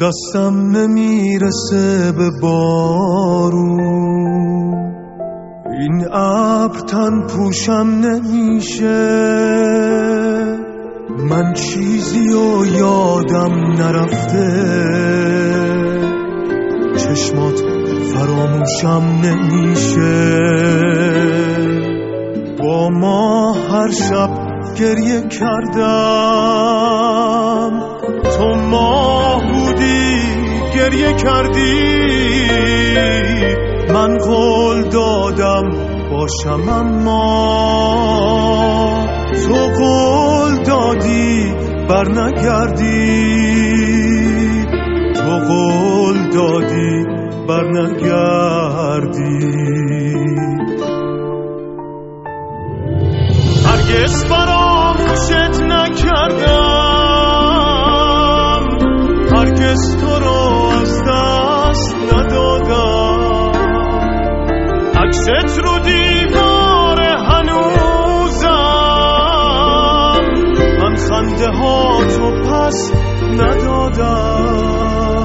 دستم نمیرسه به بارون، این ابر تن پوشم نمیشه، من چیزی و یادم نرفته، چشمات فراموشم نمیشه. با ما هر شب گریه کردم، تو ماه بودی گریه کردی، من قول دادم باشم اما تو قول دادی برنگردی، تو قول دادی برنگردی. هرگز فراموشت نکردم، هرگز تو رو از دست ندادم، عکست رو دیوار هنوزم، من خنده ها تو پس ندادم.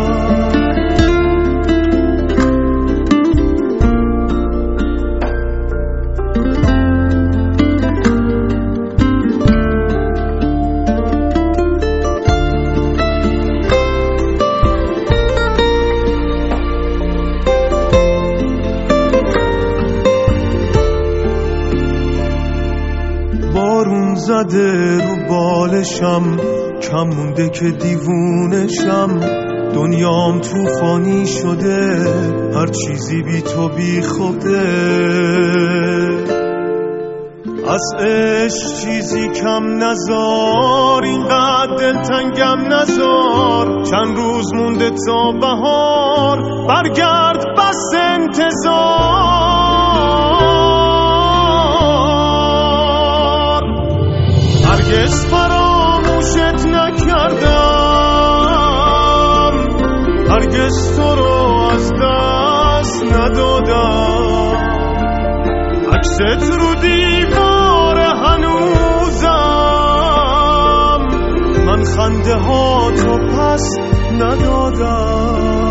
بارون زده رو بالشم، کم مونده که دیوونشم، دنیام توفانی شده، هر چیزی بی تو بی خوده، از عشق چیزی کم نزار، اینقدر دلتنگم نزار، چند روز مونده تا بهار، برگرد بس انتظار. هرگز فراموشت نکردم، هرگز تو رو از دست ندادم، عکست رو دیوار هنوزم، من خنده ها تو پس ندادم.